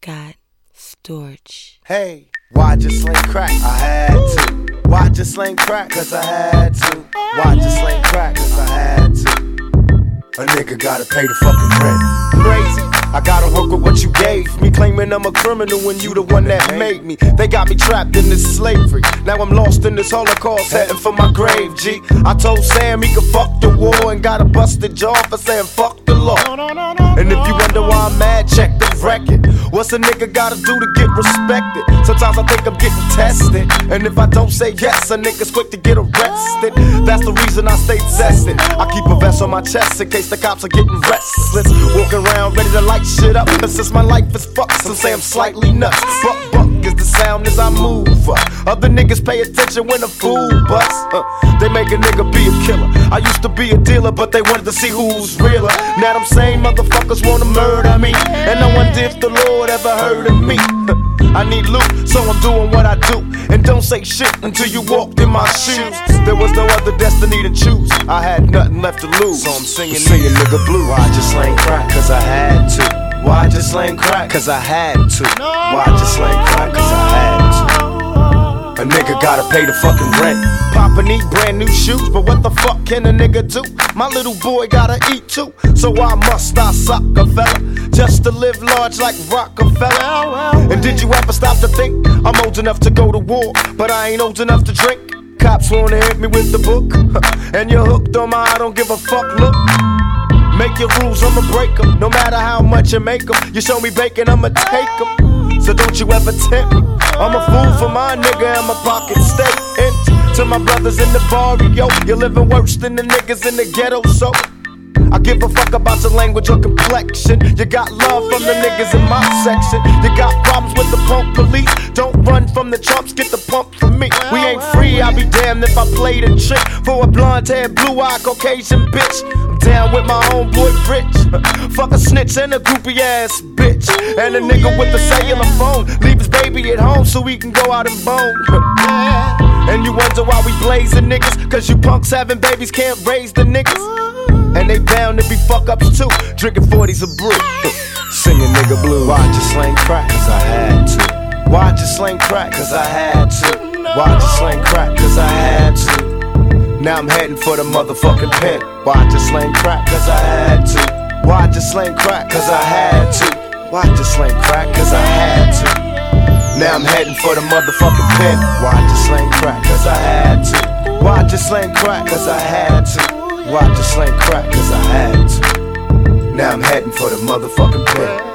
got storage. Hey, why just sling crack? I had to. Why just sling crack? Cause I had to. Why just sling crack? Cause I had to. A nigga gotta pay the fucking rent. Crazy. I gotta work with what you gave me, claiming I'm a criminal when you the one that made me. They got me trapped in this slavery. Now I'm lost in this Holocaust, heading for my grave, G. I told Sam he could fuck the war and got a busted jaw for saying fuck the law. And if you wonder why I'm mad, check the record. What's a nigga gotta do to get respected? Sometimes I think I'm getting tested, and if I don't say yes, a nigga's quick to get arrested. That's the reason I stay tested. I keep a vest on my chest in case the cops are getting restless. Walking around ready to light shit up, but since my life is fucked, some say I'm slightly nuts. Buck is the sound as I move. Other niggas pay attention when a fool busts. They make a nigga be a killer. I used to be a dealer, but they wanted to see who's realer. Now them same motherfuckers wanna murder me, and no one did if the Lord ever heard of me. I need loot, so I'm doing what I do. And don't say shit until you walked in my shoes. There was no other destiny to choose. I had nothing left to lose, so I'm singing nigga blue. Why just slang crack? Cause I had to. Why just slang crack? Cause I had to. Why just slang crack? Cause I had to. A nigga gotta pay the fucking rent. Papa need brand new shoes, but what the fuck can a nigga do? My little boy gotta eat too, so why must I sock a fella just to live large like Rockefeller? And did you ever stop to think I'm old enough to go to war, but I ain't old enough to drink? Cops wanna hit me with the book, and you're hooked on my I don't give a fuck look. Make your rules, I'ma break them. No matter how much you make them, you show me bacon, I'ma take them. So don't you ever tempt me. I'm a fool for my nigga and my pocket stay empty. To my brothers in the barrio, you're living worse than the niggas in the ghetto, so I give a fuck about your language or complexion. You got love from the niggas in my section. You got problems with the punk police. Don't run from the chumps, get the pump from me. We ain't free, I'll be damned if I played a trick for a blonde-haired, blue-eyed Caucasian bitch. I'm down with my homeboy Rich. Fuck a snitch and a groupie-ass bitch. And a nigga with the cellular phone. Leave his baby at home so he can go out and bone. And you wonder why we blazing niggas, cause you punks having babies can't raise the niggas. And they bound to be fuck-ups too, drinking 40s of brew. Singing nigga blue. Why just slang crack? Cause I had to. Why just slang crack? Cause I had to. Why just slang crack? Cause I had to. Now I'm heading for the motherfucking pen. Why just slang crack? Cause I had to. Why just slang crack? Cause I had to. Why just slang crack? Cause I had to. Now I'm heading for the motherfucking pen. Why just slang crack? Cause I had to. Why just slang crack? Cause I had to. Why just slang crack? Cause I had to. Now I'm heading for the motherfucking pen.